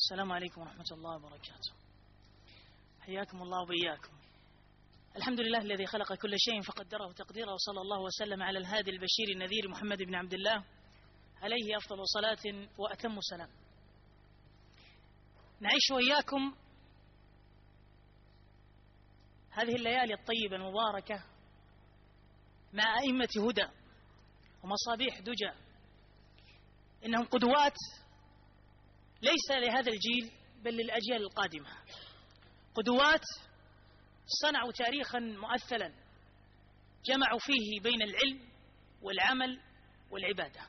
السلام عليكم ورحمة الله وبركاته. حياكم الله وبياكم. الحمد لله الذي خلق كل شيء فقدره تقديره، وصلى الله وسلم على الهادي البشير النذير محمد بن عبد الله عليه أفضل صلاة وأتم سلام. نعيش وإياكم هذه الليالي الطيبة المباركة مع أئمة هدى ومصابيح دجى، إنهم قدوات ليس لهذا الجيل بل للأجيال القادمة، قدوات صنعوا تاريخا مؤثلا جمعوا فيه بين العلم والعمل والعبادة.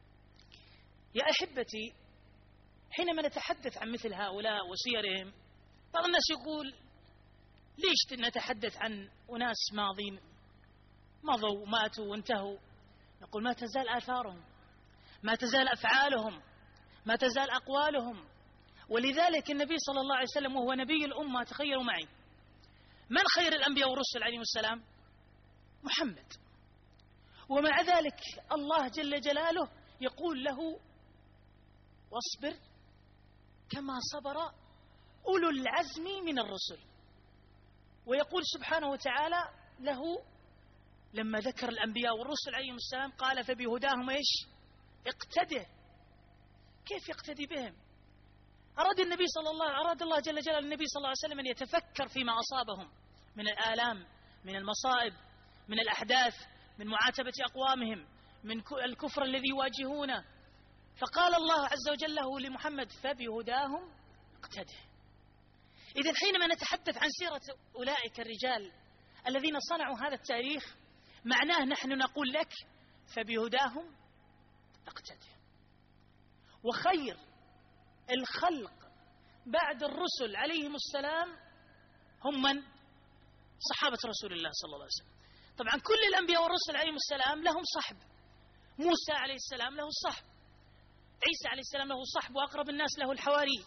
يا أحبتي، حينما نتحدث عن مثل هؤلاء وسيرهم بعض الناس يقول ليش نتحدث عن أناس ماضين مضوا ماتوا وانتهوا؟ نقول ما تزال آثارهم، ما تزال أفعالهم، ما تزال أقوالهم. ولذلك النبي صلى الله عليه وسلم وهو نبي الأمة، تخيلوا معي، من خير الأنبياء والرسل عليهم السلام؟ محمد. ومع ذلك الله جل جلاله يقول له واصبر كما صبر أولو العزم من الرسل. ويقول سبحانه وتعالى له لما ذكر الأنبياء والرسل عليهم السلام قال فبهداهم ايش؟ اقتده. كيف يقتدي بهم؟ أراد الله جل جلاله النبي صلى الله عليه وسلم أن يتفكر فيما أصابهم من الآلام، من المصائب، من الأحداث، من معاتبة أقوامهم، من الكفر الذي يواجهونه. فقال الله عز وجل له لمحمد فبهداهم اقتده. إذن حينما نتحدث عن سيرة أولئك الرجال الذين صنعوا هذا التاريخ، معناه نحن نقول لك فبهداهم اقتده. وخير الخلق بعد الرسل عليهم السلام هم من؟ صحابة رسول الله صلى الله عليه وسلم. طبعا كل الأنبياء والرسل عليهم السلام لهم صحب. موسى عليه السلام له صحب، عيسى عليه السلام له صحب، وأقرب الناس له الحواري.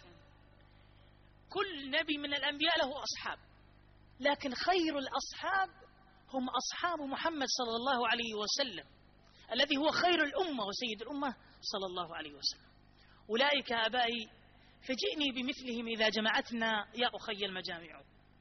كل نبي من الأنبياء له أصحاب، لكن خير الأصحاب هم أصحاب محمد صلى الله عليه وسلم الذي هو خير الأمة وسيد الأمة صلى الله عليه وسلم. أولئك آبائي فجئني بمثلهم إذا جمعتنا يا أخي المجامع.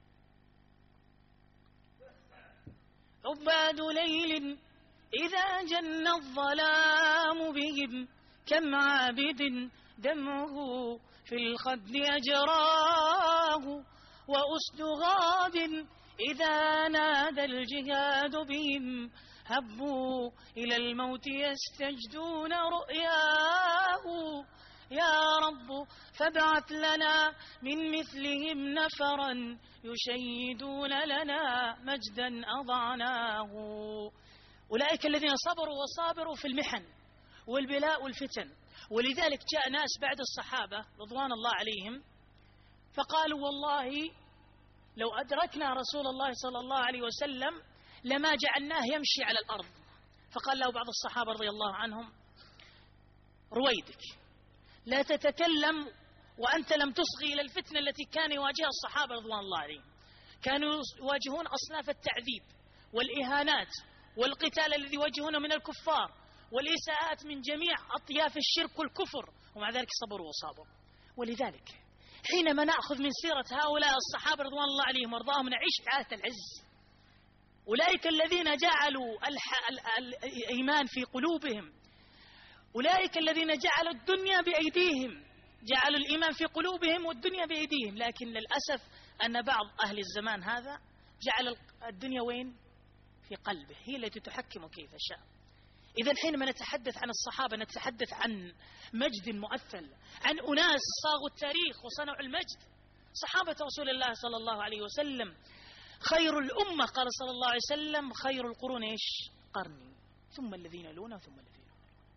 عباد ليل إذا جن الظلام بهم، كم عابد دمعه في الخد أجراه، وأسد غاب إذا نادى الجهاد بهم، هبوا إلى الموت يستجدون رؤياه. يا رب فابعث لنا من مثلهم نفرا يشيدون لنا مجدا أضعناه. أولئك الذين صبروا وصابروا في المحن والبلاء والفتن. ولذلك جاء ناس بعد الصحابة رضوان الله عليهم فقالوا والله لو أدركنا رسول الله صلى الله عليه وسلم لما جعلناه يمشي على الأرض. فقال له بعض الصحابة رضي الله عنهم رويدك لا تتكلم وأنت لم تصغي إلى الفتنة التي كان يواجهها الصحابة رضوان الله عليهم. كانوا يواجهون أصناف التعذيب والإهانات والقتال الذي يواجهونه من الكفار والإساءات من جميع أطياف الشرك والكفر، ومع ذلك صبروا وصابروا. ولذلك حينما نأخذ من سيرة هؤلاء الصحابة رضوان الله عليهم وارضاهم نعيش حياة العز. أولئك الذين جعلوا الإيمان في قلوبهم، أولئك الذين جعلوا الدنيا بأيديهم، جعلوا الإيمان في قلوبهم والدنيا بأيديهم. لكن للأسف أن بعض أهل الزمان هذا جعل الدنيا وين؟ في قلبه، هي التي تحكم كيف شاء. إذا حينما نتحدث عن الصحابة نتحدث عن مجد مؤثل، عن أناس صاغوا التاريخ وصنعوا المجد. صحابة رسول الله صلى الله عليه وسلم خير الأمة، قال صلى الله عليه وسلم خير القرون إيش؟ قرني ثم الذين يلونه ثم الذين يلونه.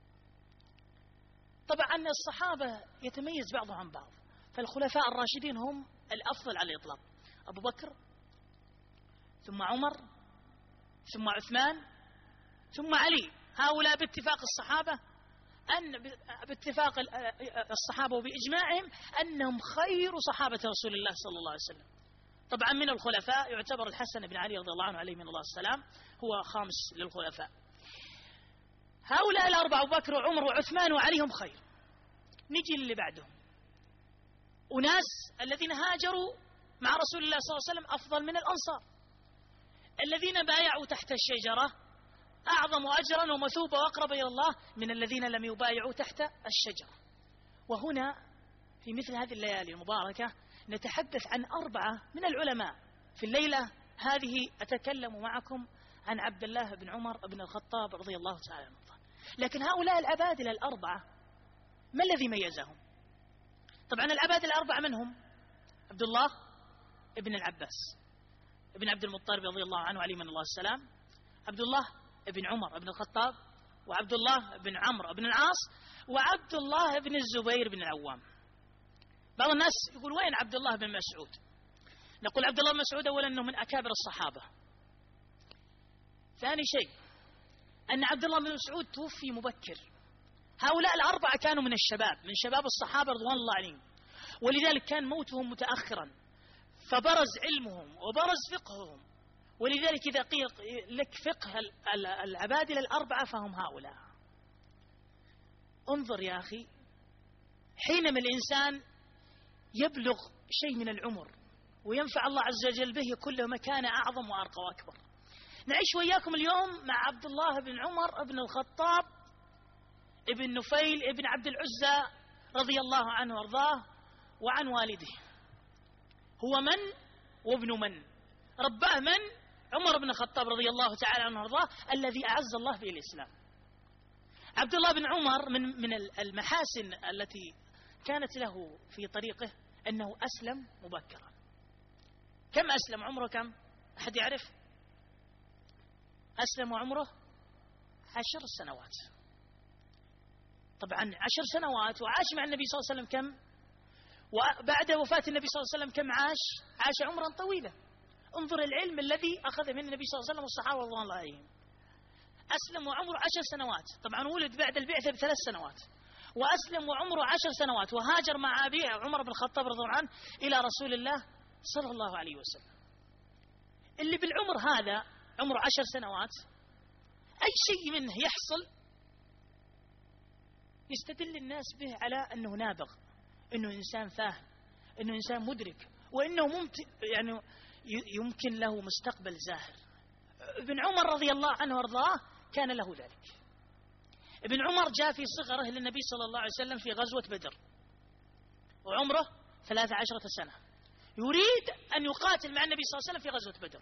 طبعا الصحابة يتميز بعضهم عن بعض، فالخلفاء الراشدين هم الأفضل على الإطلاق، أبو بكر ثم عمر ثم عثمان ثم علي. هؤلاء باتفاق الصحابة باتفاق الصحابة وبإجماعهم أنهم خير صحابة رسول الله صلى الله عليه وسلم. طبعا من الخلفاء يعتبر الحسن بن علي رضي الله عنه عليه من الله السلام هو خامس للخلفاء. هؤلاء الأربعة أبو بكر وعمر وعثمان وعلي هم خير. نجي اللي بعدهم أناس الذين هاجروا مع رسول الله صلى الله عليه وسلم أفضل من الأنصار. الذين بايعوا تحت الشجرة أعظم أجرا ومثوبة وأقرب إلى الله من الذين لم يبايعوا تحت الشجرة. وهنا في مثل هذه الليالي المباركة نتحدث عن 4 من العلماء. في الليلة هذه أتكلم معكم عن عبد الله بن عمر بن الخطاب رضي الله تعالى عنه. لكن هؤلاء العبادلة 4 ما الذي ميزهم؟ طبعا العبادلة 4 منهم عبد الله ابن العباس ابن عبد المطلب رضي الله عنه عليه من الله السلام، عبد الله ابن عمر بن الخطاب، وعبد الله بن عمرو بن العاص، وعبد الله بن الزبير بن العوام. بعض الناس يقول وين عبد الله بن مسعود؟ نقول عبد الله بن مسعود أولا أنه من أكابر الصحابة. ثاني شيء أن عبد الله بن مسعود توفي مبكر. هؤلاء 4 كانوا من الشباب، من شباب الصحابة رضوان الله عليهم، ولذلك كان موتهم متأخرا، فبرز علمهم وبرز فقههم. ولذلك إذا قيل لك فقه العبادلة 4 فهم هؤلاء. انظر يا أخي، حينما الإنسان يبلغ شيء من العمر وينفع الله عز وجل به كل ما كان أعظم وأرقى وأكبر. نعيش وإياكم اليوم مع عبد الله بن عمر بن الخطاب ابن نفيل ابن عبد العزى رضي الله عنه وارضاه وعن والده. هو من وابن من؟ رباه من؟ عمر بن الخطاب رضي الله تعالى عنه وارضاه الذي أعز الله به الإسلام. عبد الله بن عمر من المحاسن التي كانت له في طريقه أنه أسلم مبكرا. كم أسلم؟ عمره كم؟ أحد يعرف؟ أسلم وعمره 10 سنوات. طبعا 10 سنوات وعاش مع النبي صلى الله عليه وسلم كم؟ وبعد وفاة النبي صلى الله عليه وسلم كم عاش عمرا طويلا. انظر العلم الذي أخذ من النبي صلى الله عليه وسلم والصحابة رضوان الله عليهم. أسلم وعمره 10 سنوات. طبعا ولد بعد البعثة ب3 سنوات، وأسلم وعمره 10 سنوات، وهاجر مع أبيه عمر بن الخطاب رضي الله عنه إلى رسول الله صلى الله عليه وسلم. اللي بالعمر هذا عمره 10 سنوات أي شيء منه يحصل يستدل الناس به على أنه نابغ، أنه إنسان فاهم، أنه إنسان مدرك، وأنه يعني يمكن له مستقبل زاهر. ابن عمر رضي الله عنه وارضاه كان له ذلك. ابن عمر جاء في صغره للنبي صلى الله عليه وسلم في غزوة بدر وعمره 13 سنة، يريد أن يقاتل مع النبي صلى الله عليه وسلم في غزوة بدر.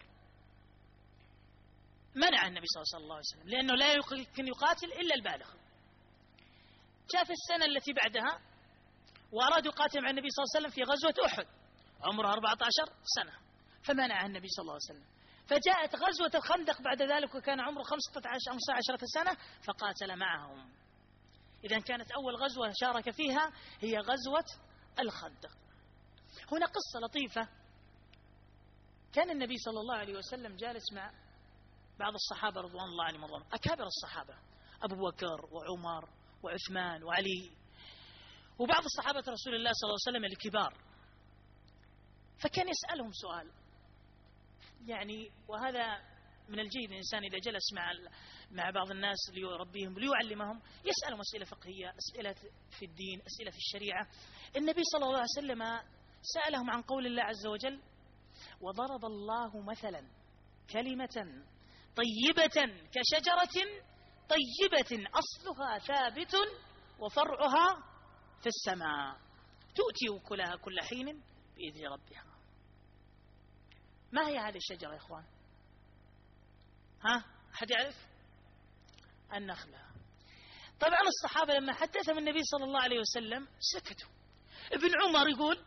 منع النبي صلى الله عليه وسلم لأنه لا يمكن يقاتل إلا البالغ. جاء في السنة التي بعدها وأراد يقاتل مع النبي صلى الله عليه وسلم في غزوة أحد، عمره 14 سنة، فمنع النبي صلى الله عليه وسلم. فجاءت غزوة الخندق بعد ذلك وكان عمره 15 سنة فقاتل معهم. إذن كانت أول غزوة شارك فيها هي غزوة الخندق. هنا قصة لطيفة. كان النبي صلى الله عليه وسلم جالس مع بعض الصحابة رضوان الله عليهم وارضاهم، أكابر الصحابة، أبو بكر وعمر وعثمان وعلي وبعض الصحابة رسول الله صلى الله عليه وسلم الكبار. فكان يسألهم سؤال، يعني وهذا من الجيد الإنسان إذا جلس مع بعض الناس ليربيهم ليعلمهم يسألهم أسئلة فقهية، أسئلة في الدين، أسئلة في الشريعة. النبي صلى الله عليه وسلم سألهم عن قول الله عز وجل: وضرب الله مثلا كلمة طيبة كشجرة طيبة أصلها ثابت وفرعها في السماء تؤتي أكلها كل حين بإذن ربها. ما هي هذه الشجرة يا إخوان؟ أحد يعرف؟ النخلة. طبعا الصحابة لما حدثهم النبي صلى الله عليه وسلم سكتوا. ابن عمر يقول: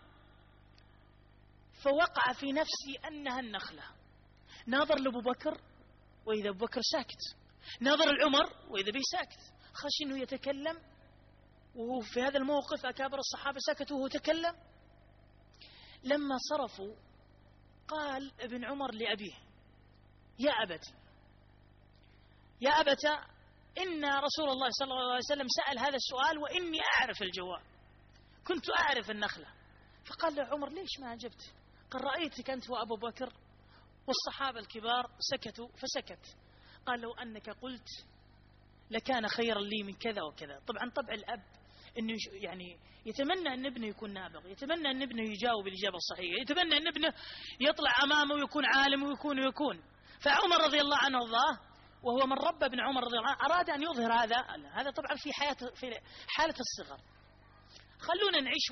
فوقع في نفسي أنها النخلة. ناظر لأبو بكر وإذا أبو بكر ساكت، ناظر العمر وإذا به ساكت، خشي أنه يتكلم. وفي هذا الموقف أكابر الصحابة سكتوا وهو تكلم. لما صرفوا قال ابن عمر لأبيه: يا أبتي يا أبتا إن رسول الله صلى الله عليه وسلم سأل هذا السؤال وإني أعرف الجواب، كنت أعرف النخلة. فقال له عمر: ليش ما أجبت؟ قال: رأيتك أنت وأبو بكر والصحابة الكبار سكتوا فسكت. قال: لو أنك قلت لكان خيرا لي من كذا وكذا. طبعا طبع الأب أنه يعني يتمنى أن ابنه يكون نابغ، يتمنى أن ابنه يجاوب الإجابة الصحيحة، يتمنى أن ابنه يطلع أمامه ويكون عالم ويكون. فعمر رضي الله عنه وارضاه، وهو من ربى ابن عمر رضي الله عنه، أراد أن يظهر هذا طبعا في حالة الصغر. خلونا نعيش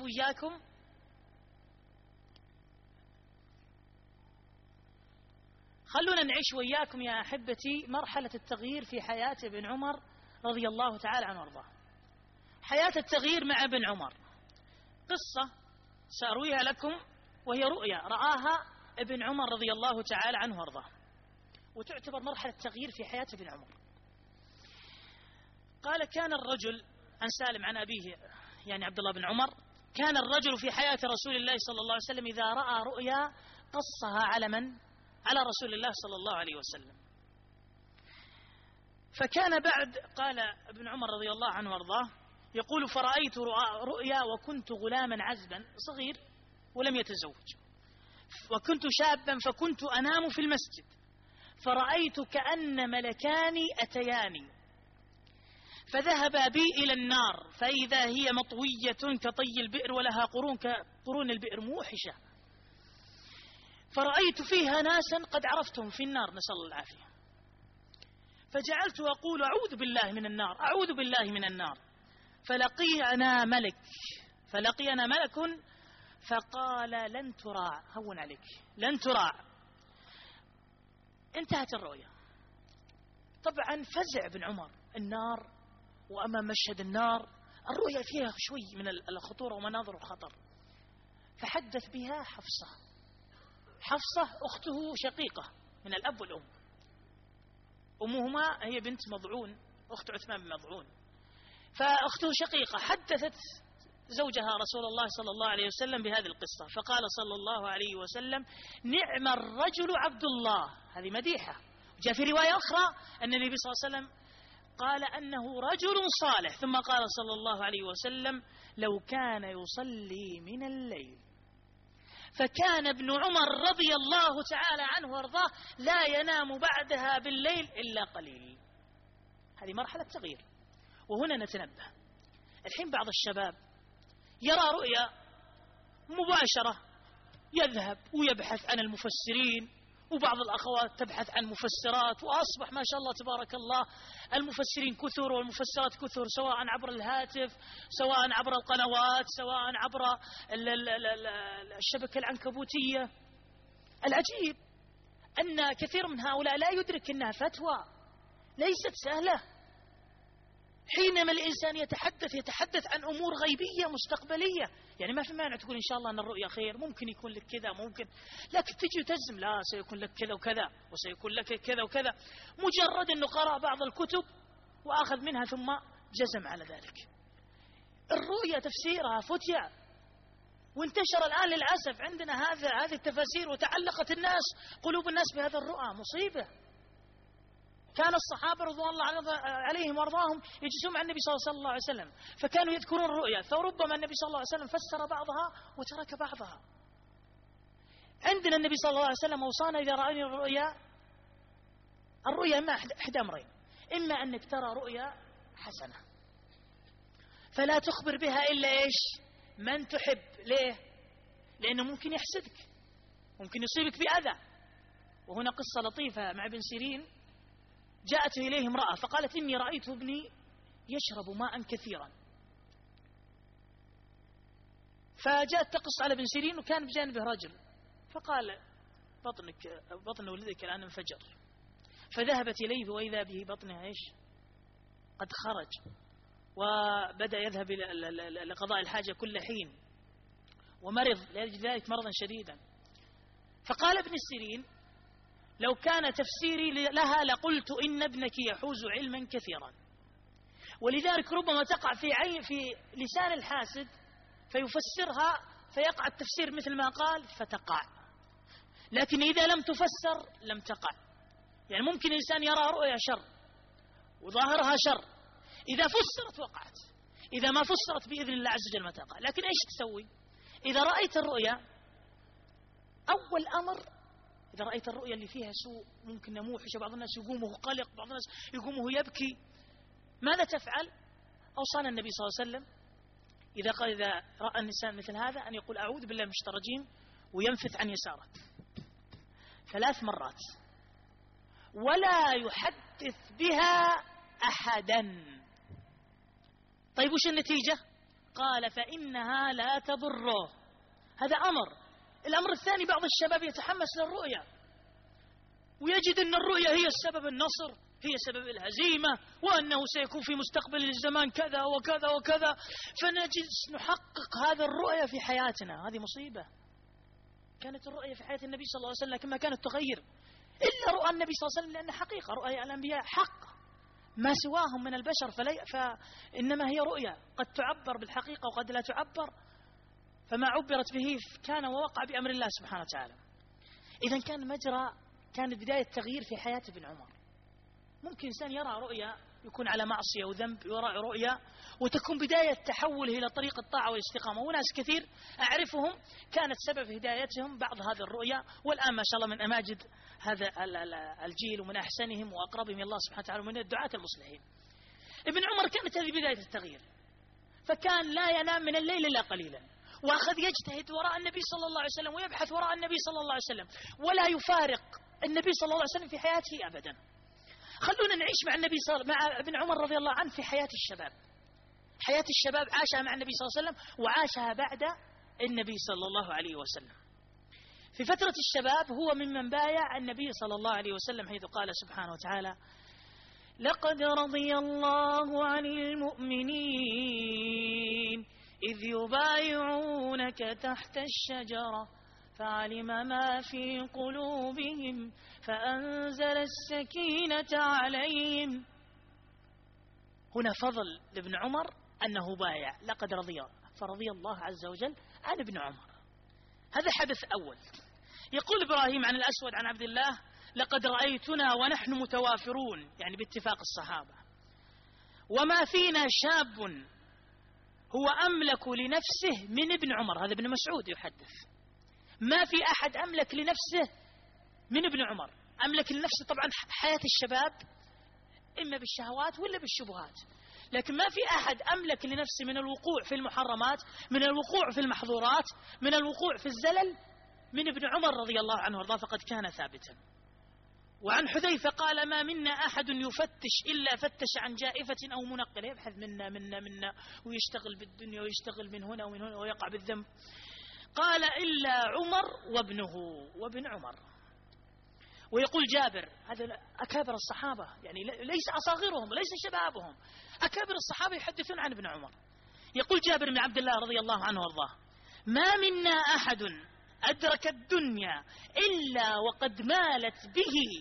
وياكم يا أحبتي مرحلة التغيير في حياة ابن عمر رضي الله تعالى عنه وارضاه. حياة التغيير مع ابن عمر قصة سأرويها لكم، وهي رؤيا رآها ابن عمر رضي الله تعالى عنه وارضاه، وتعتبر مرحلة تغيير في حياة ابن عمر. قال: كان الرجل، عن سالم عن أبيه يعني عبد الله بن عمر، كان الرجل في حياة رسول الله صلى الله عليه وسلم إذا رأى رؤيا قصها على من؟ على رسول الله صلى الله عليه وسلم. فكان بعد، قال ابن عمر رضي الله عنه وارضاه، يقول: فرأيت رؤيا وكنت غلاما عزبا صغير ولم يتزوج، وكنت شابا فكنت أنام في المسجد، فرأيت كأن ملكان أتياني فذهبا بي إلى النار، فإذا هي مطوية كطي البئر ولها قرون كقرون البئر موحشة، فرأيت فيها ناسا قد عرفتهم في النار، نسأل الله العافية، فجعلت أقول: أعوذ بالله من النار، أعوذ بالله من النار. فلقينا ملك فقال: لن تراع، هون عليك، لن تراع. انتهت الرؤيا. طبعا فزع ابن عمر، النار، وأمام مشهد النار الرؤيا فيها شوي من الخطورة ومناظر الخطر. فحدث بها حفصة أخته شقيقة من الأب والأم، أمهما هي بنت مضعون، أخت عثمان بن مضعون، فأخته شقيقة حدثت زوجها رسول الله صلى الله عليه وسلم بهذه القصة، فقال صلى الله عليه وسلم: نعم الرجل عبد الله. هذه مديحة. جاء في رواية أخرى أن النبي صلى الله عليه وسلم قال أنه رجل صالح، ثم قال صلى الله عليه وسلم: لو كان يصلي من الليل. فكان ابن عمر رضي الله تعالى عنه وارضاه لا ينام بعدها بالليل إلا قليل. هذه مرحلة تغيير. وهنا نتنبه، الحين بعض الشباب يرى رؤيا مباشرة، يذهب ويبحث عن المفسرين، وبعض الأخوات تبحث عن مفسرات، وأصبح ما شاء الله تبارك الله المفسرين كثر والمفسرات كثر، سواء عبر الهاتف، سواء عبر القنوات، سواء عبر الشبكة العنكبوتية. العجيب أن كثير من هؤلاء لا يدرك أنها فتوى ليست سهلة. حينما الإنسان يتحدث عن أمور غيبية مستقبلية، يعني ما في مانع تقول إن شاء الله أن الرؤيا خير، ممكن يكون لك كذا، ممكن، لكن تجي تجزم لا سيكون لك كذا وكذا وسيكون لك كذا وكذا، مجرد أنه قرأ بعض الكتب وأخذ منها ثم جزم على ذلك. الرؤيا تفسيرها فتية، وانتشر الآن للأسف عندنا هذه التفاسير، وتعلقت قلوب الناس بهذا الرؤى. مصيبة. كان الصحابة رضوان الله عليهم وارضاهم يجلسون مع النبي صلى الله عليه وسلم، فكانوا يذكرون الرؤيا، فربما النبي صلى الله عليه وسلم فسر بعضها وترك بعضها. عندنا النبي صلى الله عليه وسلم أوصانا إذا رأينا الرؤيا إما إحدى أمرين: إما أنك ترى رؤيا حسنة فلا تخبر بها إلا إيش؟ من تحب. ليه؟ لأنه ممكن يحسدك، ممكن يصيبك بأذى. وهنا قصة لطيفة مع ابن سيرين، جاءت إليه امرأة فقالت: إني رأيت ابني يشرب ماء كثيرا. فجاءت تقص على ابن سيرين، وكان بجانبه رجل، فقال: بطن ولدك الآن انفجر. فذهبت إليه وإذا به بطنها إيش؟ قد خرج، وبدأ يذهب لقضاء الحاجة كل حين، ومرض لأجل ذلك مرضا شديدا. فقال ابن سيرين: لو كان تفسيري لها لقلت إن ابنك يحوز علما كثيرا. ولذلك ربما تقع في لسان الحاسد فيفسرها فيقع التفسير مثل ما قال فتقع، لكن إذا لم تفسر لم تقع. يعني ممكن الإنسان يرى رؤيا شر وظاهرها شر، إذا فسرت وقعت، إذا ما فسرت بإذن الله عز وجل ما تقع. لكن إيش تسوي إذا رأيت الرؤيا؟ أول أمر، إذا رأيت الرؤيا اللي فيها سوء، ممكن نموحش، بعض الناس يقومه قلق، بعض الناس يقومه يبكي، ماذا تفعل؟ أوصانا النبي صلى الله عليه وسلم إذا رأى الإنسان مثل هذا أن يقول أعوذ بالله من الشيطان الرجيم وينفث عن يساره 3 مرات ولا يحدث بها أحدا. طيب وش النتيجة؟ قال فإنها لا تضره. هذا أمر. الأمر الثاني بعض الشباب يتحمس للرؤيا ويجد أن الرؤيا هي السبب النصر، هي سبب الهزيمة، وأنه سيكون في مستقبل الزمان كذا وكذا وكذا، فنجد نحقق هذا الرؤيا في حياتنا. هذه مصيبة. كانت الرؤيا في حياة النبي صلى الله عليه وسلم كما كانت تغير إلا رؤى النبي صلى الله عليه وسلم، لأن حقيقة رؤيا الأنبياء حق، ما سواهم من البشر فإنما هي رؤيا قد تعبر بالحقيقة وقد لا تعبر، فما عبرت به كان ووقع بأمر الله سبحانه وتعالى. إذن كان بداية تغيير في حياة ابن عمر. ممكن إنسان يرى رؤيا يكون على معصية وذنب، يرى رؤيا وتكون بداية تحوله إلى طريق الطاعة والاستقامة. وناس كثير أعرفهم كانت سبب هدايتهم بعض هذه الرؤيا، والآن ما شاء الله من أماجد هذا الجيل ومن أحسنهم وأقربهم إلى الله سبحانه وتعالى ومن الدعاة المصلحين. ابن عمر كانت هذه بداية التغيير، فكان لا ينام من الليل إلا قليلا، وأخذ يجتهد وراء النبي صلى الله عليه وسلم ويبحث وراء النبي صلى الله عليه وسلم، ولا يفارق النبي صلى الله عليه وسلم في حياته أبدا. خلونا نعيش مع ابن عمر رضي الله عنه في حياة الشباب. حياة الشباب عاشها مع النبي صلى الله عليه وسلم وعاشها بعد النبي صلى الله عليه وسلم. في فترة الشباب هو ممن بايع النبي صلى الله عليه وسلم، حيث قال سبحانه وتعالى: لقد رضي الله عن المؤمنين إذ يبايعونك تحت الشجرة فعلم ما في قلوبهم فأنزل السكينة عليهم. هنا فضل لابن عمر أنه بايع، لقد فرضي الله عز وجل عن ابن عمر. هذا حدث أول. يقول إبراهيم عن الأسود عن عبد الله: لقد رأيتنا ونحن متوافرون، يعني باتفاق الصحابة، وما فينا شاب هو أملك لنفسه من ابن عمر. هذا ابن مسعود يحدث، ما في أحد أملك لنفسه من ابن عمر. أملك لنفسه طبعا حياة الشباب إما بالشهوات ولا بالشبهات، لكن ما في أحد أملك لنفسه من الوقوع في المحرمات، من الوقوع في المحظورات، من الوقوع في الزلل من ابن عمر رضي الله عنه وارضاه، فقد كان ثابتا. وعن حذيفة قال: ما منا أحد يفتش إلا فتش عن جائفة أو منقلة، يبحث منا ويشتغل بالدنيا ويشتغل من هنا ومن هنا ويقع بالذنب. قال: إلا عمر وابن عمر. ويقول جابر، هذا أكابر الصحابة، يعني ليس أصاغرهم وليس شبابهم، أكابر الصحابة يحدثون عن ابن عمر. يقول جابر بن عبد الله رضي الله عنه وارضاه: ما منا أحد أدرك الدنيا إلا وقد مالت به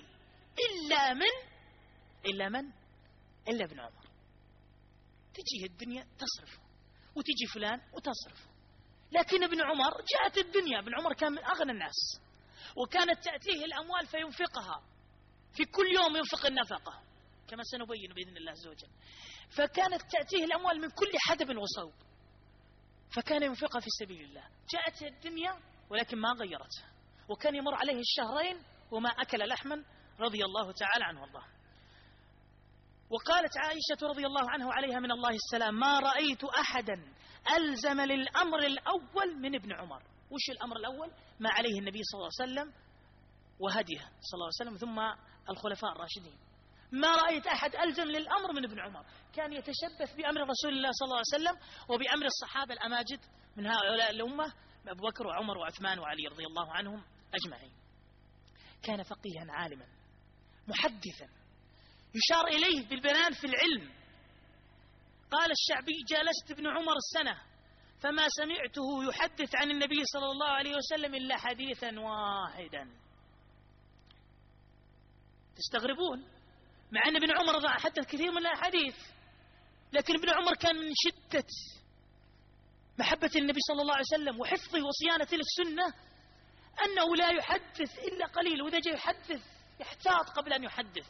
إلا ابن عمر. تجيه الدنيا تصرفه وتجي فلان وتصرفه، لكن ابن عمر جاءت الدنيا. ابن عمر كان من أغنى الناس، وكانت تأتيه الأموال فينفقها، في كل يوم ينفق النفقة كما سنبين بإذن الله عز وجل. فكانت تأتيه الأموال من كل حدب وصوب، فكان ينفقها في سبيل الله. جاءت الدنيا ولكن ما غيرتها، وكان يمر عليه الشهرين وما أكل لحما رضي الله تعالى عنه والله. وقالت عائشة رضي الله عنه عليها من الله السلام: ما رأيت أحدا ألزم للأمر الأول من ابن عمر. وش الأمر الأول؟ ما عليه النبي صلى الله عليه وسلم وهديه صلى الله عليه وسلم ثم الخلفاء الراشدين. ما رأيت أحد ألزم للأمر من ابن عمر. كان يتشبث بأمر رسول الله صلى الله عليه وسلم وبأمر الصحابة الأماجد من هؤلاء الأمة، أبو بكر وعمر وعثمان وعلي رضي الله عنهم أجمعين. كان فقيها عالما محدثا يشار إليه بالبنان في العلم. قال الشعبي: جالست ابن عمر السنة فما سمعته يحدث عن النبي صلى الله عليه وسلم إلا حديثا واحدا. تستغربون مع أن ابن عمر حدث كثير من الأحاديث، لكن ابن عمر كان من شدة محبة النبي صلى الله عليه وسلم وحفظه وصيانة للسنة أنه لا يحدث إلا قليل، وإذا جاء يحدث يحتاط قبل أن يحدث.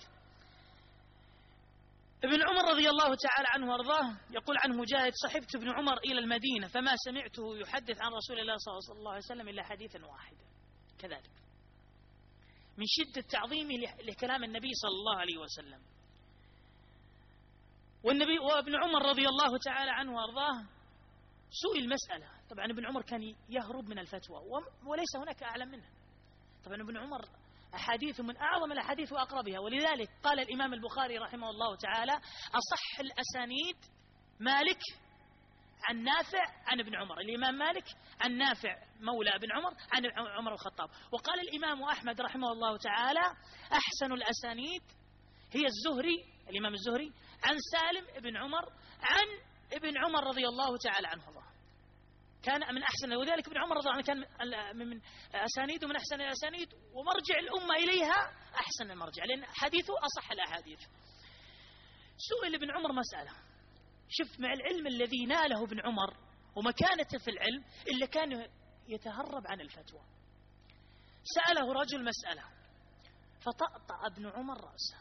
ابن عمر رضي الله تعالى عنه وارضاه يقول عن مجاهد: صحبت ابن عمر إلى المدينة فما سمعته يحدث عن رسول الله صلى الله عليه وسلم إلا حديثا واحدا. كذلك من شدة تعظيمه لكلام النبي صلى الله عليه وسلم. وابن عمر رضي الله تعالى عنه وأرضاه سئل مسألة. طبعا ابن عمر كان يهرب من الفتوى وليس هناك أعلم منه. طبعا ابن عمر أحاديث من أعظم الأحاديث وأقربها، ولذلك قال الإمام البخاري رحمه الله تعالى: أصح الأسانيد مالك عن نافع عن ابن عمر. الإمام مالك عن نافع مولى ابن عمر عن عمر الخطاب. وقال الإمام أحمد رحمه الله تعالى: أحسن الأسانيد هي الزهري، الإمام الزهري، عن سالم ابن عمر عن ابن عمر رضي الله تعالى عنه. كان من أحسن، وذلك ابن عمر رضي الله عنه كان من أسانيده من أحسن الأسانيد، ومرجع الأمة إليها أحسن المرجع، لأن حديثه أصح الأحاديث. سئل ابن عمر مسألة، شوف مع العلم الذي ناله ابن عمر ومكانته في العلم إلا كان يتهرب عن الفتوى. سأله رجل مسألة فطأطأ ابن عمر رأسه.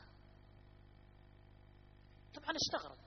طبعا استغرب،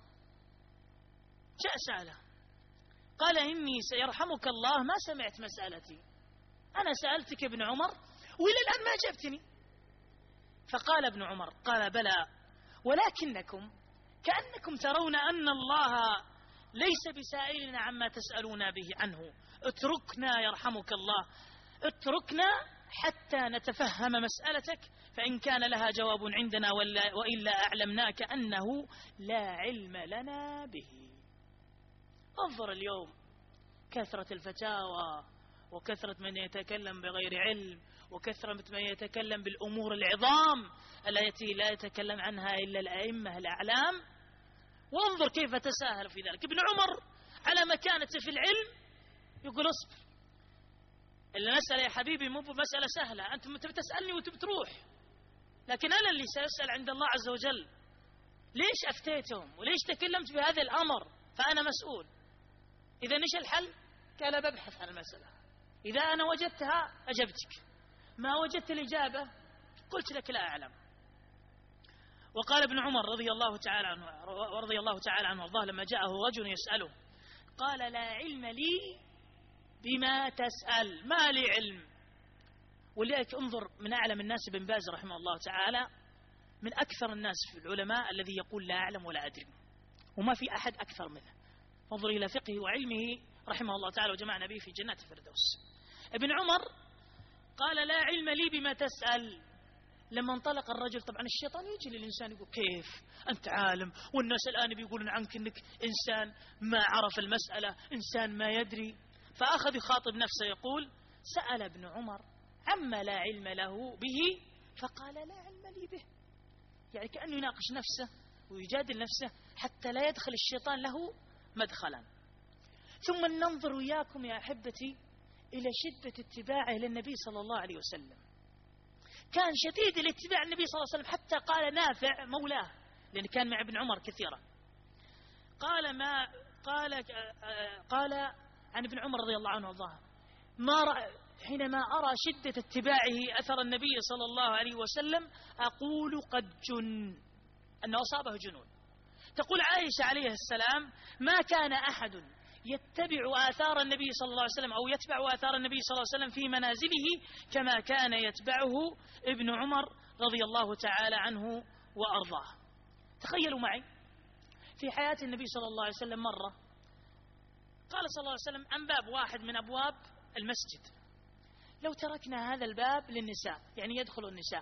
جاء سأله قال: إني سيرحمك الله ما سمعت مسألتي، أنا سألتك ابن عمر وإلى الآن ما أجبتني. فقال ابن عمر: قال: بلى، ولكنكم كأنكم ترون أن الله ليس بسائلنا عما تسألون به عنه، اتركنا يرحمك الله، اتركنا حتى نتفهم مسألتك، فإن كان لها جواب عندنا وإلا أعلمناك أنه لا علم لنا به. انظر اليوم كثرة الفتاوى، وكثرة من يتكلم بغير علم، وكثرة من يتكلم بالأمور العظام التي لا يتكلم عنها إلا الأئمة الأعلام. وانظر كيف تساهل في ذلك. ابن عمر على مكانته في العلم يقول: اصبر، المسألة يا حبيبي مو مسألة سهلة، أنت بتسألني وتروح، لكن أنا اللي سأسأل عند الله عز وجل. ليش أفتيتهم وليش تكلمت بهذا الأمر؟ فأنا مسؤول. إذا إيش الحل؟ قال: ببحث عن المسألة، إذا أنا وجدتها أجبتك، ما وجدت الإجابة قلت لك لا أعلم. وقال ابن عمر رضي الله تعالى عنه وارضاه لما جاءه رجل يسأله قال: لا علم لي بما تسأل، ما لي علم. ولذلك انظر من أعلم الناس ابن باز رحمه الله تعالى، من أكثر الناس في العلماء الذي يقول لا أعلم ولا أدري، وما في أحد أكثر منه. انظر إلى فقهه وعلمه رحمه الله تعالى، وجمعنا به في جنات الفردوس. ابن عمر قال: لا علم لي بما تسأل. لما انطلق الرجل، طبعا الشيطان يجي للإنسان يقول: كيف أنت عالم والناس الآن بيقولون عنك أنك إنسان ما عرف المسألة، إنسان ما يدري. فأخذ يخاطب نفسه يقول: سأل ابن عمر عما لا علم له به فقال: لا علم لي به. يعني كأنه يناقش نفسه ويجادل نفسه حتى لا يدخل الشيطان له مدخلا. ثم ننظر وياكم يا أحبتي إلى شدة اتباعه للنبي صلى الله عليه وسلم. كان شديد الاتباع النبي صلى الله عليه وسلم، حتى قال نافع مولاه، لأن كان مع ابن عمر كثيرا، قال عن ابن عمر رضي الله عنه وارضاه: حينما أرى شدة اتباعه أثر النبي صلى الله عليه وسلم أقول قد جن، أنه أصابه جنون. تقول عائشة عليه السلام: ما كان أحد يتبع آثار النبي صلى الله عليه وسلم أو يتبع آثار النبي صلى الله عليه وسلم في منازله كما كان يتبعه ابن عمر رضي الله تعالى عنه وأرضاه. تخيلوا معي في حياة النبي صلى الله عليه وسلم مرة قال صلى الله عليه وسلم عن باب واحد من أبواب المسجد: لو تركنا هذا الباب للنساء، يعني يدخل النساء،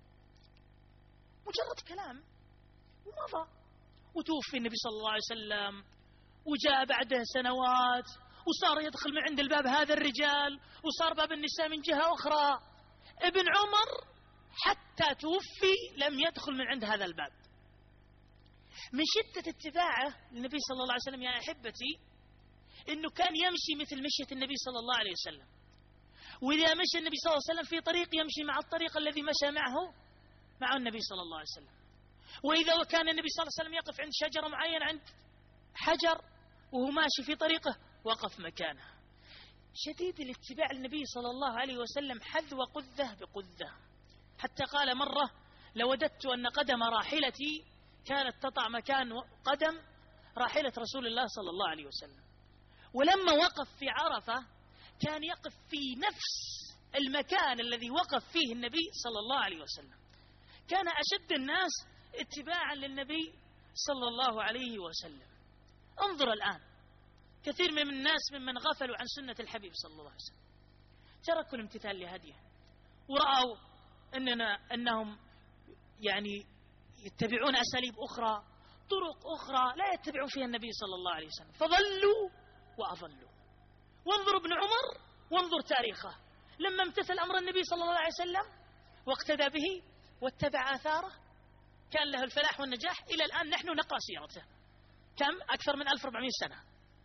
مجرد كلام ومضى. وتوفي النبي صلى الله عليه وسلم، وجاء بعده سنوات، وصار يدخل من عند الباب هذا الرجال، وصار باب النساء من جهة أخرى. ابن عمر حتى توفي لم يدخل من عند هذا الباب. من شدة اتباعه للنبي صلى الله عليه وسلم يا أحبتي إنه كان يمشي مثل مشية النبي صلى الله عليه وسلم، وإذا مشى النبي صلى الله عليه وسلم في طريق يمشي مع الطريق الذي مشى مع النبي صلى الله عليه وسلم. وإذا كان النبي صلى الله عليه وسلم يقف عند شجرة معينة، عند حجر، وهو ماشي في طريقه وقف مكانه. شديد الاتباع للنبي صلى الله عليه وسلم حذو قذة بقذة، حتى قال مرة: لوددت أن قدم راحلتي كانت تطع مكان قدم راحلة رسول الله صلى الله عليه وسلم. ولما وقف في عرفة كان يقف في نفس المكان الذي وقف فيه النبي صلى الله عليه وسلم. كان أشد الناس اتباعا للنبي صلى الله عليه وسلم. انظر الآن كثير من الناس ممن غفلوا عن سنة الحبيب صلى الله عليه وسلم تركوا الامتثال لهديه، ورأوا أنهم يعني يتبعون أساليب أخرى، طرق أخرى لا يتبعون فيها النبي صلى الله عليه وسلم، فضلوا وأضلوا. وانظر ابن عمر وانظر تاريخه، لما امتثل أمر النبي صلى الله عليه وسلم واقتدى به واتبع آثاره كان له الفلاح والنجاح. إلى الآن نحن نقرأ سيرته كم؟ أكثر من 1400 سنة.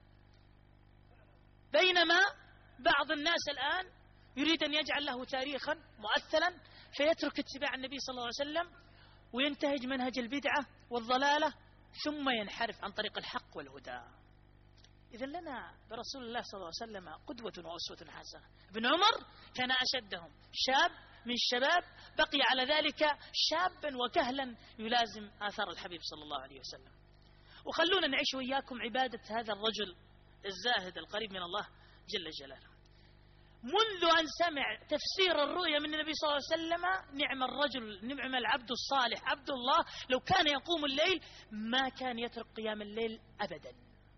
بينما بعض الناس الآن يريد أن يجعل له تاريخا مؤثلا فيترك اتباع النبي صلى الله عليه وسلم وينتهج منهج البدعة والضلالة ثم ينحرف عن طريق الحق والهدى. إذن لنا برسول الله صلى الله عليه وسلم قدوة وأسوة حسنة. ابن عمر كان أشدهم، شاب من الشباب بقي على ذلك شابا وكهلا يلازم آثار الحبيب صلى الله عليه وسلم. وخلونا نعيش وإياكم عبادة هذا الرجل الزاهد القريب من الله جل جلاله. منذ أن سمع تفسير الرؤيا من النبي صلى الله عليه وسلم نعم الرجل، نعم العبد الصالح عبد الله، لو كان يقوم الليل ما كان يترك قيام الليل أبدا.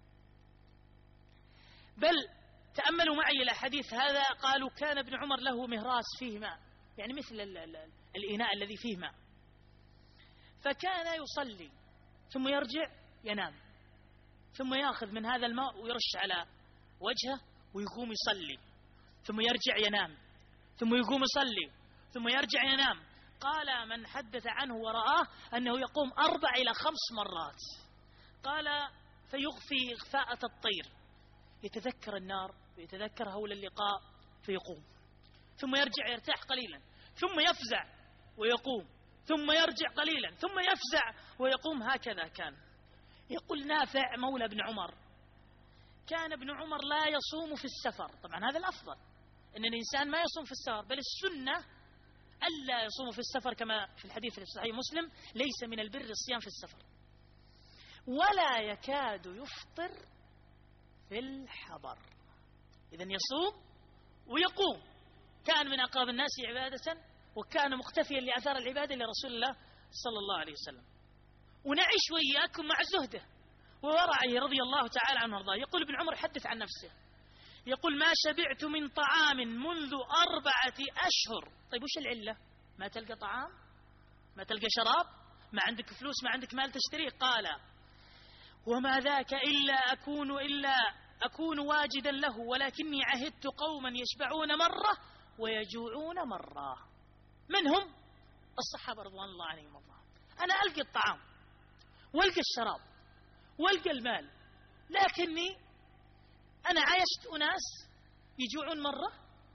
بل تأملوا معي الحديث هذا، قالوا كان ابن عمر له مهراس فيه ماء، يعني مثل الإناء الذي فيه ماء، فكان يصلي ثم يرجع ينام ثم يأخذ من هذا الماء ويرش على وجهه ويقوم يصلي ثم يرجع ينام ثم يقوم يصلي ثم يرجع ينام. قال من حدث عنه ورآه أنه يقوم 4 إلى 5 مرات. قال فيغفي إغفاءة الطير، يتذكر النار ويتذكر هول اللقاء فيقوم ثم يرجع يرتاح قليلا ثم يفزع ويقوم ثم يرجع قليلا ثم يفزع ويقوم. هكذا كان. يقول نافع مولى ابن عمر كان ابن عمر لا يصوم في السفر. طبعا هذا الأفضل أن الإنسان ما يصوم في السفر، بل السنة ألا يصوم في السفر كما في الحديث في صحيح مسلم ليس من البر الصيام في السفر. ولا يكاد يفطر في الحضر. إذن يصوم ويقوم. كان من أقرب الناس عبادة وكان مختفيا لأثار العبادة لرسول الله صلى الله عليه وسلم. ونعيش وإياكم مع زهده وورعه رضي الله تعالى عنه وارضاه. يقول ابن عمر حدث عن نفسه يقول ما شبعت من طعام منذ 4 أشهر. طيب وش العلة؟ ما تلقى طعام، ما تلقى شراب، ما عندك فلوس، ما عندك مال تشتريه. قال وما ذاك إلا أكون واجدا له ولكني عهدت قوما يشبعون مرة ويجوعون مرة. من هم؟ الصحابة رضوان الله عليهم الله. أنا ألقى الطعام والقى الشراب والقى المال، لكني أنا عايشت أناس يجوعون مرة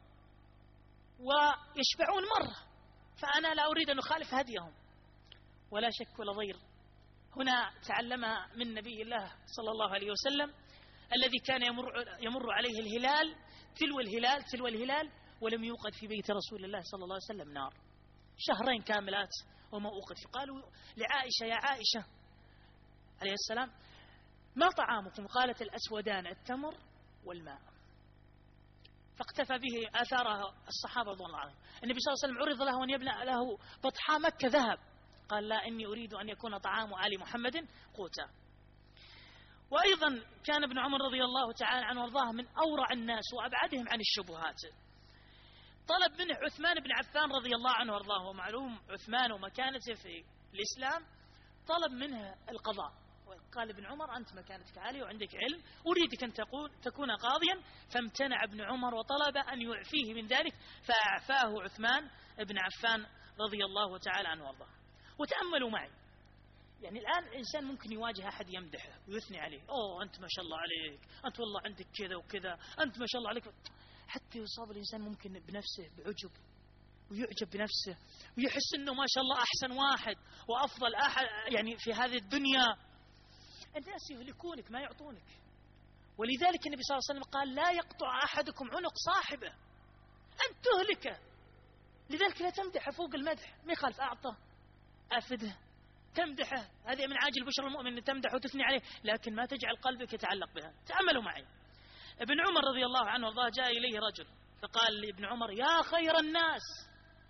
ويشبعون مرة، فأنا لا أريد أن أخالف هديهم. ولا شك ولا ضير هنا تعلم من نبي الله صلى الله عليه وسلم الذي كان يمر عليه الهلال تلو الهلال ولم يوقد في بيت رسول الله صلى الله عليه وسلم نار 2 شهرين كاملات وما أوقد. قالوا لعائشة يا عائشة عليه السلام ما طعامكم؟ قالت الأسودان التمر والماء. فاقتفى به آثار الصحابة رضوان الله عنهم. النبي صلى الله عليه وسلم عرض له أن يبنى له بطحاء مكة ذهب، قال لا إني أريد أن يكون طعام آل محمد قوتا. وأيضا كان ابن عمر رضي الله تعالى عنه وارضاه من أورع الناس وأبعدهم عن الشبهات. طلب منه عثمان بن عفان رضي الله عنه وارضاه، ومعلوم عثمان ومكانته في الإسلام، طلب منه القضاء. قال ابن عمر أنت مكانتك عالية وعندك علم، أريدك أن تكون قاضيا. فامتنع ابن عمر وطلب أن يعفيه من ذلك فأعفاه عثمان بن عفان رضي الله تعالى عنه وارضاه. وتأملوا معي، يعني الآن الإنسان ممكن يواجه أحد يمدحه ويثني عليه، أوه أنت ما شاء الله عليك، أنت والله عندك كذا وكذا، أنت ما شاء الله عليك. حتى يصاب الإنسان ممكن بنفسه بعجب ويعجب بنفسه ويحس أنه ما شاء الله أحسن واحد وأفضل أحد يعني في هذه الدنيا. الناس يهلكونك ما يعطونك. ولذلك النبي صلى الله عليه وسلم قال لا يقطع أحدكم عنق صاحبه أن تهلكه. لذلك لا تمدح فوق المدح، ما يخالف أعطى أفده تمدحه، هذه من عاجل بشر المؤمن أن تمدح وتثني عليه، لكن ما تجعل قلبك يتعلق بها. تأملوا معي، ابن عمر رضي الله عنه وارضاه جاء إليه رجل فقال لابن عمر يا خير الناس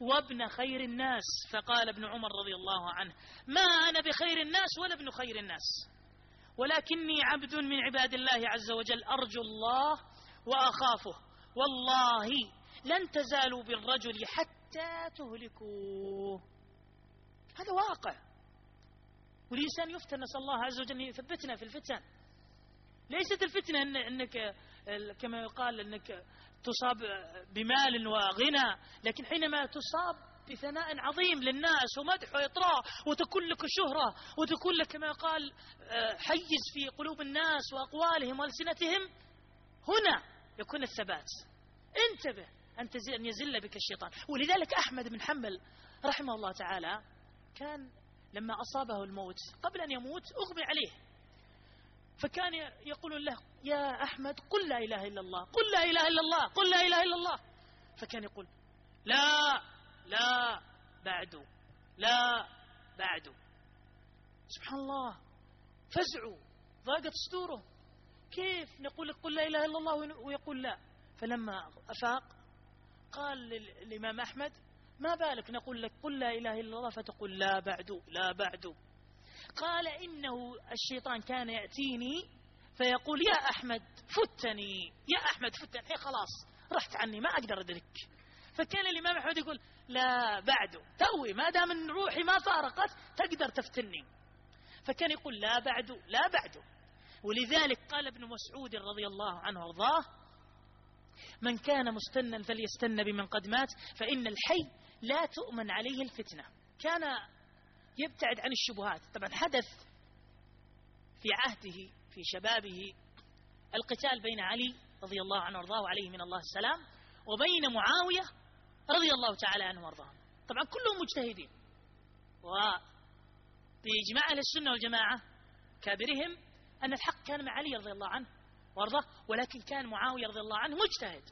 وابن خير الناس. فقال ابن عمر رضي الله عنه: ما أنا بخير الناس ولا ابن خير الناس، ولكني عبد من عباد الله عز وجل، أرجو الله وأخافه، والله لن تزالوا بالرجل حتى تهلكوه. هذا واقع، والإنسان يفتن، نسأل الله عز وجل أن يثبتنا في الفتن. ليست الفتنة أنك كما يقال أنك تصاب بمال وغنى، لكن حينما تصاب بثناء عظيم للناس ومدح وإطراء، وتكون لك شهرة، وتكون لك كما يقال حيز في قلوب الناس وأقوالهم وألسنتهم، هنا يكون الثبات. انتبه أن يزل بك الشيطان. ولذلك أحمد بن حنبل رحمه الله تعالى كان لما أصابه الموت قبل أن يموت أغمي عليه، فكان يقول له: يا أحمد قل لا إله إلا الله، قل لا إله إلا الله، قل لا إله إلا الله. فكان يقول: لا لا بعد، لا بعد. سبحان الله، فزعوا، ضاقت صدوره، كيف نقول لك قل لا إله إلا الله ويقول لا؟ فلما أفاق قال للإمام أحمد: ما بالك نقول لك قل لا إله إلا الله فتقول لا بعد، لا بعد؟ قال: إنه الشيطان كان يأتيني فيقول: يا أحمد فتني، يا أحمد فتني، خلاص رحت عني ما أقدر أدرك. فكان الإمام أحمد يقول: لا بعد، توي ما دام من روحي ما فارقت تقدر تفتني. فكان يقول: لا بعد، لا بعد. ولذلك قال ابن مسعود رضي الله عنه وارضاه: من كان مستنا فليستن بمن قد مات، فإن الحي لا تؤمن عليه الفتنة. كان يبتعد عن الشبهات. طبعا حدث في عهده في شبابه القتال بين علي رضي الله عنه وارضاه وعليه من الله السلام وبين معاوية رضي الله تعالى عنه وارضاه. طبعا كلهم مجتهدين، وبإجماع أهل السنة والجماعة كابرهم أن الحق كان مع علي رضي الله عنه وارضاه، ولكن كان معاوية رضي الله عنه مجتهد.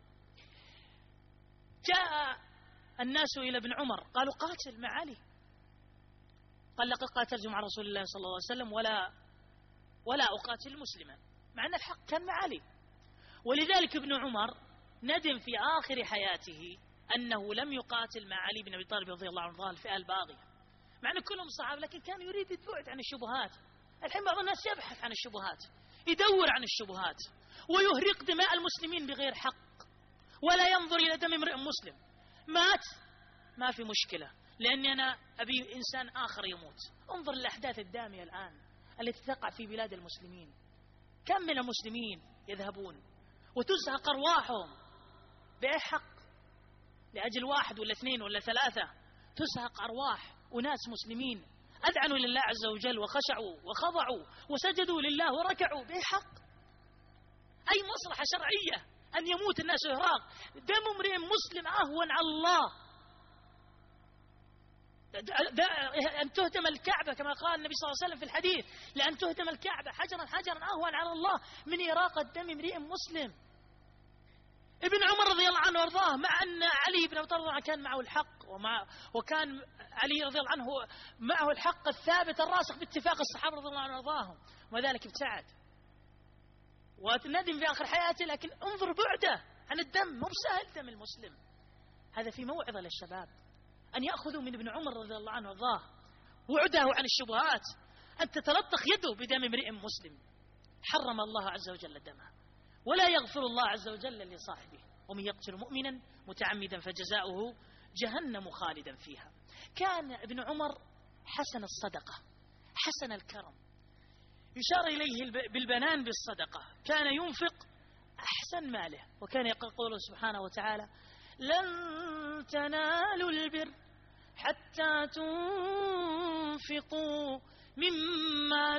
جاء الناس إلى ابن عمر قالوا: قاتل مع علي. قال: لقد قاتلت مع رسول الله صلى الله عليه وسلم ولا أقاتل مسلما، مع أن الحق كان مع علي. ولذلك ابن عمر ندم في آخر حياته أنه لم يقاتل مع علي بن أبي طالب رضي الله عنه الفئة الباغية، مع أن كلهم صحابة، لكن كان يريد البعد عن الشبهات. الحين بعض الناس يبحث عن الشبهات، يدور عن الشبهات، ويهرق دماء المسلمين بغير حق، ولا ينظر إلى دم امرئ مسلم. مات ما في مشكلة، لأني أنا أبي إنسان آخر يموت. انظر للأحداث الدامية الآن التي تقع في بلاد المسلمين. كم من المسلمين يذهبون وتزهق أرواحهم بأي حق؟ لأجل واحد ولا اثنين ولا ثلاثة تزهق أرواح وناس مسلمين أذعنوا لله عز وجل وخشعوا وخضعوا وسجدوا لله وركعوا بأي حق؟ أي مصلحة شرعية أن يموت الناس ويهراق دم امرئ مسلم أهون على الله أن تهدم الكعبة، كما قال النبي صلى الله عليه وسلم في الحديث: لأن تهدم الكعبة حجرا حجرا أهون على الله من إراقة دم امرئ مسلم. ابن عمر رضي الله عنه وارضاه، مع أن علي بن أبي طالب كان معه الحق، وكان علي رضي الله عنه معه الحق الثابت الراسخ باتفاق الصحابة رضي الله عنه وارضاهم، وذلك ابتعد وندم في آخر حياته. لكن انظر بعده عن الدم، مو سهل دم المسلم. هذا في موعظة للشباب أن يأخذوا من ابن عمر رضي الله عنه وارضاه وعده عن الشبهات، أن تتلطخ يده بدم امرئ مسلم حرم الله عز وجل دمه، ولا يغفر الله عز وجل لصاحبه. ومن يقتل مؤمنا متعمدا فجزاؤه جهنم خالدا فيها. كان ابن عمر حسن الصدقة، حسن الكرم، يشار إليه بالبنان بالصدقة. كان ينفق أحسن ماله، وكان يقول سبحانه وتعالى: لن تنالوا البر حتى تنفقوا مما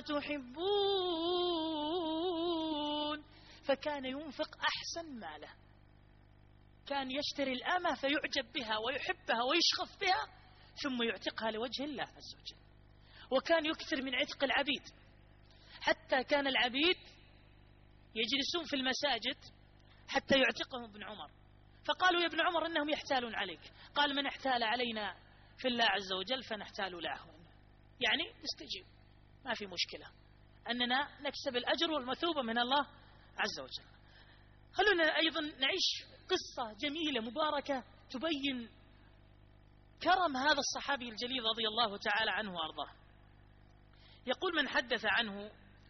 تحبون. فكان ينفق أحسن ماله، كان يشتري الأمة فيعجب بها ويحبها ويشغف بها ثم يعتقها لوجه الله عز وجل. وكان يكثر من عتق العبيد، حتى كان العبيد يجلسون في المساجد حتى يعتقهم ابن عمر. فقالوا: يا ابن عمر إنهم يحتالون عليك. قال: من احتال علينا في الله عز وجل فنحتال له، يعني نستجيب، ما في مشكلة، أننا نكسب الأجر والمثوبة من الله عز وجل. خلونا أيضا نعيش قصة جميلة مباركة تبين كرم هذا الصحابي الجليل رضي الله تعالى عنه وأرضاه. يقول من حدث عنه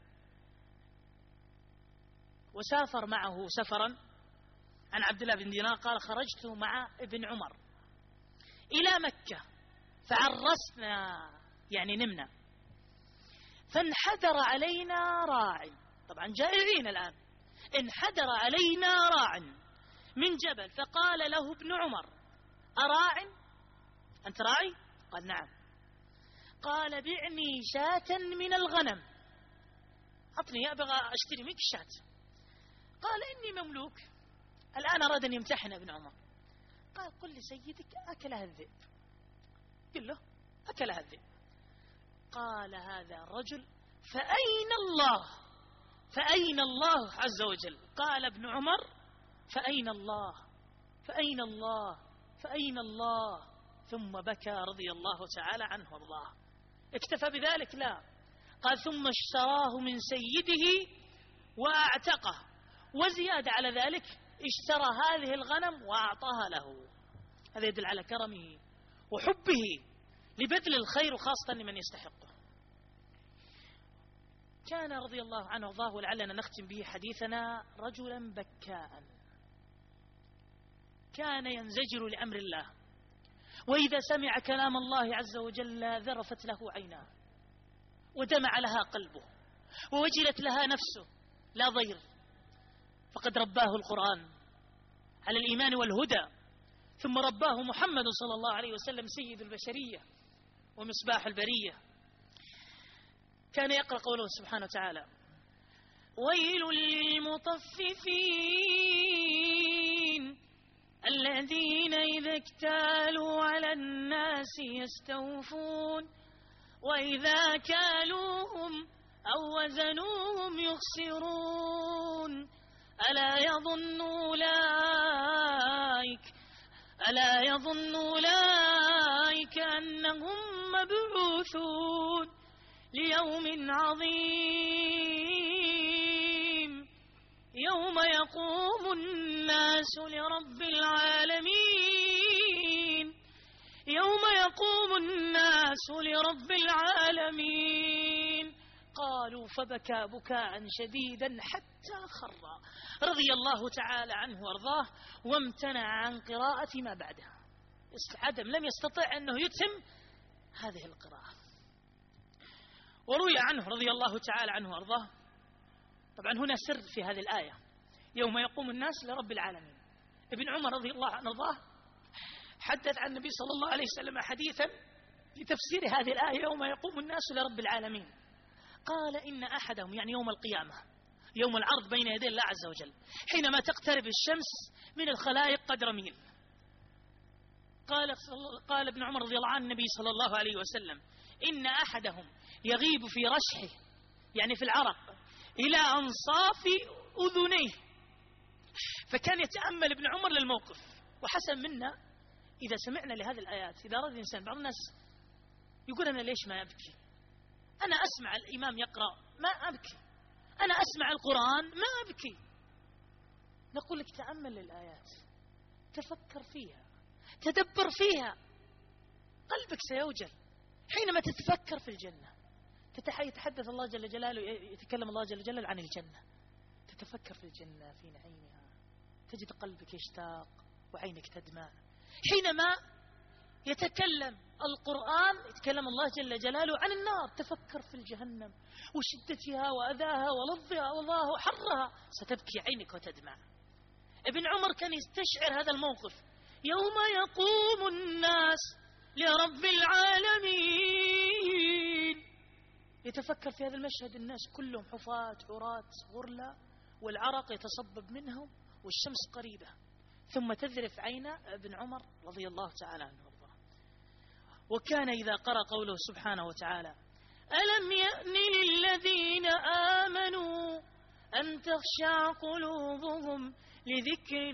وسافر معه سفرا عن عبد الله بن دينار قال خرجت مع ابن عمر إلى مكة فعرسنا، يعني نمنا، فانحدر علينا راع، طبعا جائعين الآن، انحدر علينا راع من جبل فقال له ابن عمر أراع أنت راعي؟ قال نعم. قال بعني شاة من الغنم، أعطني أبغى أشتري منك شاة. قال إني مملوك. الآن أراد أن يمتحن ابن عمر. قال قل لسيدك أكلها الذئب، قل له أكلها الذئب. قال هذا الرجل فأين الله؟ فأين الله عز وجل؟ قال ابن عمر فأين الله؟ فأين الله؟ فأين الله؟ ثم بكى رضي الله تعالى عنه وارضاه. اكتفى بذلك؟ لا، قال ثم اشتراه من سيده وأعتقه، وزيادة على ذلك اشترى هذه الغنم وأعطاها له. هذا يدل على كرمه وحبه لبذل الخير وخاصة لمن يستحقه. كان رضي الله عنه وارضاه، ولعلنا نختم به حديثنا، رجلا بكاء كان ينزجر لأمر الله، وإذا سمع كلام الله عز وجل ذرفت له عيناه ودمع لها قلبه ووجلت لها نفسه، لا ضير، فقد رباه القرآن على الإيمان والهدى، ثم رباه محمد صلى الله عليه وسلم سيد البشرية ومصباح البرية. كان يقرأ قوله سبحانه وتعالى ويل للمطففين الذين إذا اكتالوا على الناس يستوفون وإذا كالوهم أو وزنوهم يخسرون ألا يظن أولئك أنهم مبعوثون ليوم عظيم يوم يقوم الناس لرب العالمين قالوا فبكى بكاء شديدا حتى خر رضي الله تعالى عنه وارضاه، وامتنع عن قراءة ما بعدها، لم يستطع أنه يتم هذه القراءة. وروي عنه رضي الله تعالى عنه وارضاه، طبعا هنا سر في هذه الآية يوم يقوم الناس لرب العالمين. ابن عمر رضي الله عنه وارضاه حدث عن النبي صلى الله عليه وسلم حديثا لتفسير هذه الآية يوم يقوم الناس لرب العالمين. قال إن أحدهم، يعني يوم القيامة، يوم العرض بين يدي الله عز وجل، حينما تقترب الشمس من الخلائق قدر ميل. قال ابن عمر رضي الله عنه النبي صلى الله عليه وسلم إن أحدهم يغيب في رشحه، يعني في العرق، إلى أنصاف أذنيه. فكان يتأمل ابن عمر للموقف. وحسن منا إذا سمعنا لهذه الآيات، إذا أراد الإنسان، بعض الناس يقول أنا ليش ما أبكي؟ أنا أسمع الإمام يقرأ ما أبكي، أنا أسمع القرآن ما أبكي. نقول لك تأمل للآيات، تفكر فيها، تدبر فيها، قلبك سيوجل حينما تتفكر في الجنة. يتحدث الله جل جلاله، يتكلم الله جل جلاله عن الجنة، تتفكر في الجنة في نعيمها، تجد قلبك يشتاق وعينك تدمع. حينما يتكلم القرآن، يتكلم الله جل جلاله عن النار، تفكر في الجهنم وشدتها وأذاها ولظها والله حرها، ستبكي عينك وتدمع. ابن عمر كان يستشعر هذا الموقف يوم يقوم الناس لرب العالمين، يتفكر في هذا المشهد، الناس كلهم حفاة عراة غرلا والعرق يتصبب منهم والشمس قريبة، ثم تذرف عين ابن عمر رضي الله تعالى عنه وارضاه. وكان إذا قرأ قوله سبحانه وتعالى ألم يأن للذين آمنوا أن تخشع قلوبهم لذكر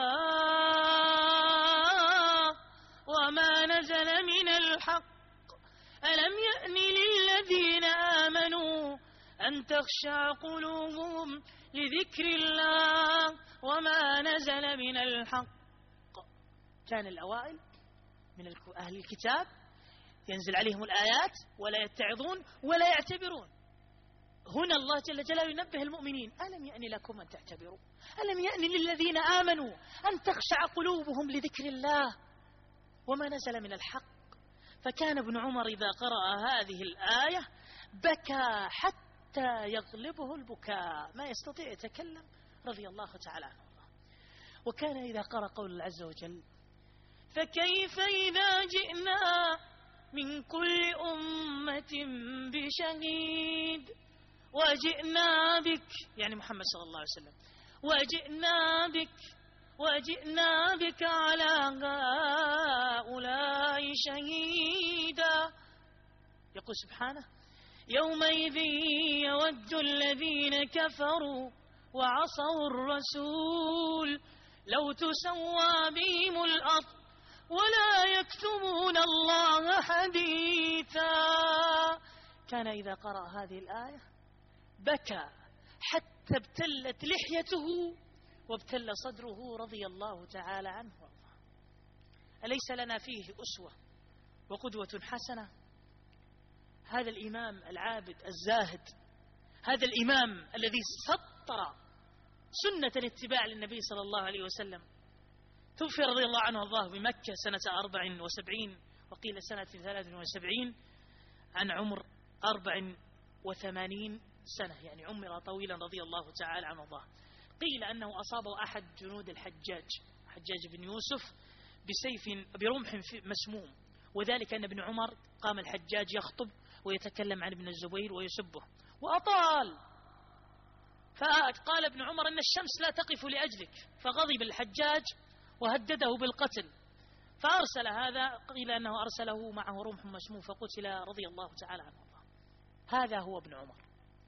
الله وما نزل من الحق ألم يأن للذين آمنوا أن تخشع قلوبهم لذكر الله وما نزل من الحق. كان الأوائل من أهل الكتاب ينزل عليهم الآيات ولا يتعظون ولا يعتبرون. هنا الله جل جلاله ينبه المؤمنين: ألم يأن لكم أن تعتبروا؟ ألم يأن للذين آمنوا أن تخشع قلوبهم لذكر الله وما نزل من الحق؟ فكان ابن عمر إذا قرأ هذه الآية بكى حتى يغلبه البكاء، ما يستطيع يتكلم رضي الله تعالى عنه. وكان إذا قرأ قول الله عز وجل: فكيف إذا جئنا من كل أمة بشهيد وجئنا بك، يعني محمد صلى الله عليه وسلم، وجئنا بك على هؤلاء شهيدا. يقول سبحانه: يومئذ يود الذين كفروا وعصوا الرسول لو تسوى بهم الأرض ولا يكتمون الله حديثا. كان إذا قرأ هذه الآية بكى حتى ابتلت لحيته وابتل صدره رضي الله تعالى عنه وارضاه. أليس لنا فيه أسوة وقدوة حسنة؟ هذا الإمام العابد الزاهد، هذا الإمام الذي سطر سنة الاتباع للنبي صلى الله عليه وسلم، توفي رضي الله عنه وارضاه بمكة سنة 74 وقيل سنة 73 عن عمر 84 سنة، يعني عمر طويلا رضي الله تعالى عنه وارضاه. قيل أنه أصابه أحد جنود الحجاج بن يوسف برمح مسموم، وذلك أن ابن عمر قام الحجاج يخطب ويتكلم عن ابن الزبير ويسبه وأطال، فقال ابن عمر إن الشمس لا تقف لأجلك، فغضب الحجاج وهدده بالقتل، فأرسل هذا، قيل أنه أرسله معه رمح مسموم فقتل رضي الله تعالى عنه. هذا هو ابن عمر،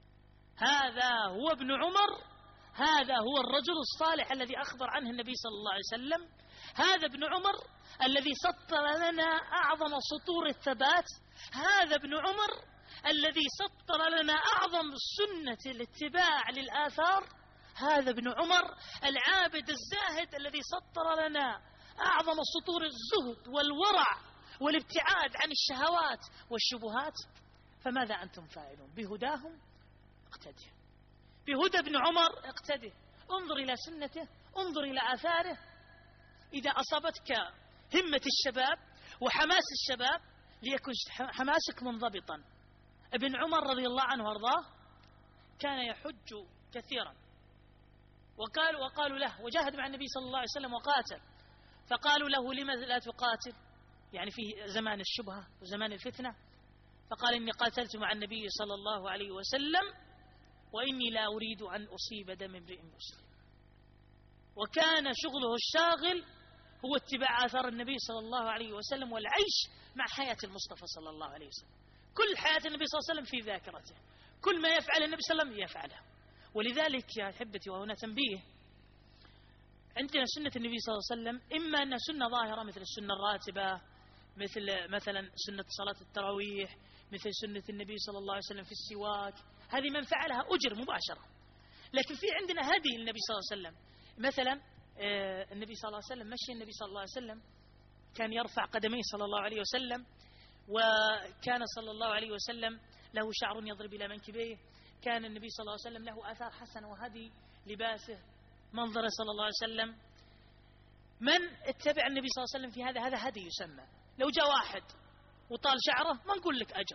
هذا هو الرجل الصالح الذي أخبر عنه النبي صلى الله عليه وسلم. هذا ابن عمر الذي سطر لنا أعظم سطور الثبات، هذا ابن عمر الذي سطر لنا أعظم سنة الاتباع للآثار، هذا ابن عمر العابد الزاهد الذي سطر لنا أعظم سطور الزهد والورع والابتعاد عن الشهوات والشبهات. فماذا أنتم فاعلون؟ بهداهم اقتدي، بهدى ابن عمر اقتدي، انظر إلى سنته، انظر إلى آثاره. إذا أصابتك همة الشباب وحماس الشباب ليكن حماسك منضبطا. ابن عمر رضي الله عنه وارضاه كان يحج كثيرا، وقالوا له، وجاهد مع النبي صلى الله عليه وسلم وقاتل، فقالوا له: لما لا تقاتل؟ يعني في زمان الشبهة وزمان الفتنة. فقال: إني قاتلت مع النبي صلى الله عليه وسلم وإني لا أريد أن أصيب دم امرئ مسلم. وكان شغله الشاغل هو اتباع آثار النبي صلى الله عليه وسلم والعيش مع حياة المصطفى صلى الله عليه وسلم. كل حياة النبي صلى الله عليه وسلم في ذاكرته، كل ما يفعل النبي صلى الله عليه وسلم يفعله. ولذلك يا أحبتي، وهنا تنبيه، عندنا سنة النبي صلى الله عليه وسلم إما أنها سنة ظاهرة مثل السنة الراتبة، مثلا سنة صلاة التراويح، مثل سنة النبي صلى الله عليه وسلم في السواك، هذه من فعلها أجر مباشرة. لكن في عندنا هدي النبي صلى الله عليه وسلم، مثلا النبي صلى الله عليه وسلم، مشي النبي صلى الله عليه وسلم كان يرفع قدميه صلى الله عليه وسلم، وكان صلى الله عليه وسلم له شعر يضرب إلى منكبيه، كان النبي صلى الله عليه وسلم له آثار حسنة، وهدي لباسه، منظره صلى الله عليه وسلم. من اتبع النبي صلى الله عليه وسلم في هذا هدي يسمى. لو جاء واحد وطال شعره ما نقول لك أجر،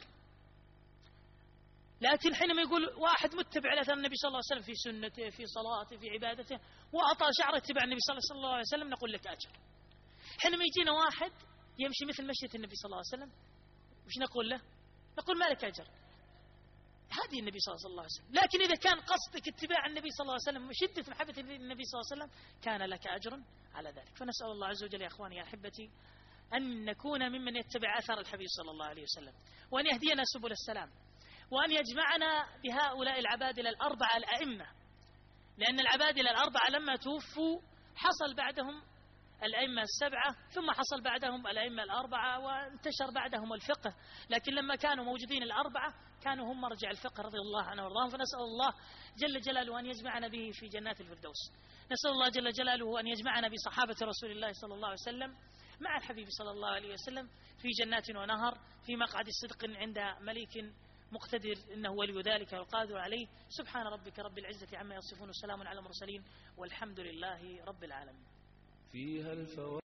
لكن حينما يقول واحد متبع لأثر النبي صلى الله عليه وسلم في سنته، في صلاته، في عبادته، وأطال شعره اتبع النبي صلى الله عليه وسلم، نقول لك أجر. حينما يجينا واحد يمشي مثل مشية النبي صلى الله عليه وسلم، وش نقول له؟ نقول ما لك أجر، هذه النبي صلى الله عليه وسلم. لكن إذا كان قصدك اتباع النبي صلى الله عليه وسلم وشدة محبة النبي صلى الله عليه وسلم كان لك أجر على ذلك. فنسأل الله عز وجل يا أخواني يا أحبتي أن نكون ممن يتبع أثر الحبيب صلى الله عليه وسلم، وأن يهدينا سبل السلام، وأن يجمعنا بهؤلاء العبادلة الأربعة الأئمة، لأن العبادلة الأربعة لما توفوا حصل بعدهم الأئمة السبعة، ثم حصل بعدهم الأئمة الأربعة، وانتشر بعدهم الفقه. لكن لما كانوا موجودين الأربعة كانوا هم مرجع الفقه رضي الله عنه وارضاهم. فنسأل الله جل جلاله أن يجمعنا به في جنات الفردوس. نسأل الله جل جلاله أن يجمعنا بصحابة رسول الله صلى الله عليه وسلم، مع الحبيب صلى الله عليه وسلم في جنات ونهر، في مقعد صدق عند مليك مقتدر، إنه ولي ذلك والقادر عليه. سبحان ربك رب العزة عما يصفون، وسلام على المرسلين، والحمد لله رب العالمين. فيها الفوائد.